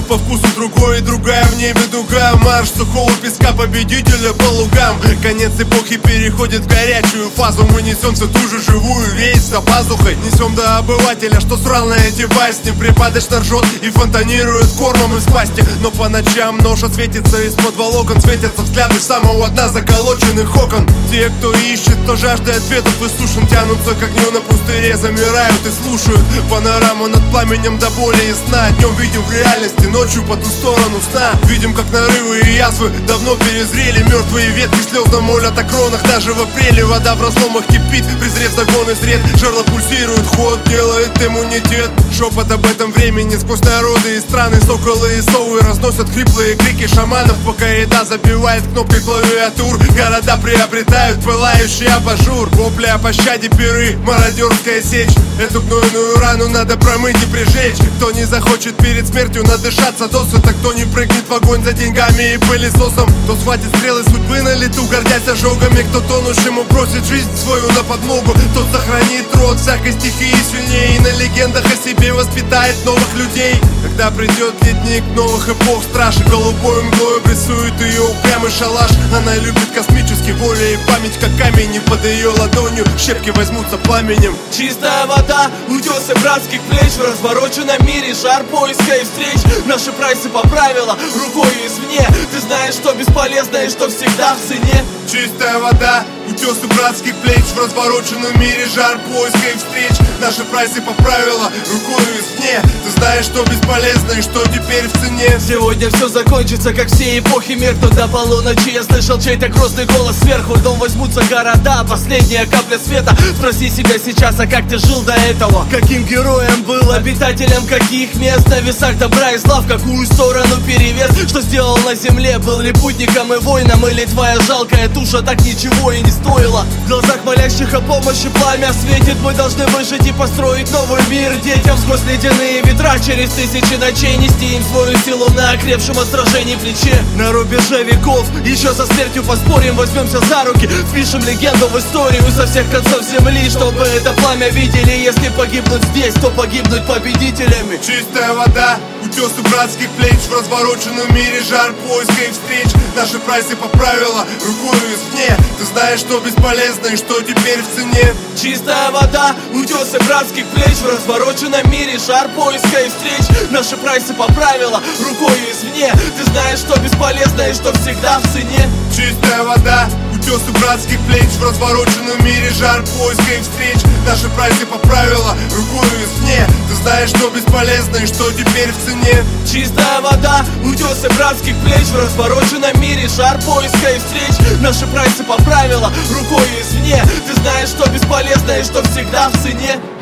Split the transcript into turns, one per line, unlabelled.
по вкусу другой, и другая в небе дуга. Марш сухого песка победителя по лугам. Конец эпохи переходит в горячую фазу. Мы несемся ту же живую весть за пазухой. Несем до обывателя, что срал на эти басни. Припадочно ржет и фонтанирует кормом из пасти. Но по ночам ноша светится из-под волокон. Светятся взгляды самого дна заколоченных окон. Те, кто ищет, кто жаждет ответов и слушан, тянутся к огню на пустыре, замирают и слушают панораму над пламенем до боли и сна. Днем видим в реальности, ночью по ту сторону сна. Видим, как нарывы и язвы давно перезрели. Мертвые ветки слезно молят о кронах. Даже в апреле вода в разломах кипит, презрев загон и сред. Жерло пульсирует, ход делает иммунитет. Шепот об этом времени сквозь народы и страны. Соколы и совы разносят хриплые крики шаманов, пока еда забивает кнопкой клавиатур. Города приобретают пылающий абажур. Вопли о пощаде, пиры, мародерская сечь. Эту гнойную рану надо промыть и прижечь. Кто не захочет перед смертью надышаться досыта, кто не прыгнет в огонь за деньгами и пылесосом, кто схватит стрелы судьбы на лету, гордясь ожогами. Кто тонущему бросит жизнь свою на подмогу, тот сохранит род всякой стихии сильнее и на легендах о себе воспитает новых людей. Когда придет летник новых эпох, страж и голубой мглой обрисует ее упрямый шалаш. Она любит космический, воля и память как камень, и под ее ладонью щепки возьмутся пламенем.
Чистая вода, утесы братских плеч. В развороченном мире жар поиска и встреч. Наши прайсы по правилам, рукою извне. Ты знаешь, что бесполезно и что всегда в цене.
Чистая вода, утесы братских плеч. В развороченном мире жар поиска и встреч. Наши прайсы по правилам, рукою извне. Ты знаешь, что бесполезно и что теперь в цене.
Сегодня все закончится, как все эпохи меркнут до полуночи. Я слышал чей-то грозный голос сверху. Дом возьмутся города, последняя капля света. Спроси себя сейчас, а как ты жил до этого? Каким героем был, обитателем каких мест? На весах добра и зла в какую сторону перевес? Что сделал на земле, был ли путником и воином? Или твоя жалкая туша так ничего и не стоила? В глазах молящих о помощи пламя светит. Мы должны выжить и построить новый мир. Детям сквозь ледяные ветра, через тысячи ночей нести им свою силу на окрепшем от сражений плече. На рубеже веков, еще со смертью поспорим. Возьмемся за руки, впишем легенду в историю со всех концов земли, чтобы это пламя видели. Если погибнуть здесь, то погибнуть победителями.
Чистая вода, утесы братских плеч. В развороченном мире жар поиска и встреч. Наши прайсы по правилам, рукою извне. Ты знаешь, что бесполезно и что теперь в цене.
Чистая вода, утесы братских плеч. В развороченном мире жар поиска и встреч. Наши прайсы по правилам, рукою извне. Ты знаешь, что бесполезно и что всегда в цене.
Чистая вода, утесы братских плеч. В развороченном мире жар поиска и встреч. Наши прайсы по правилам, рукою извне. Ты знаешь, что бесполезно и что теперь в цене.
Чистая вода, утесы братских плеч. В развороченном мире жар поиска и встреч. Наши прайсы по правилам, рукою извне. Ты знаешь, что бесполезно и что всегда в цене.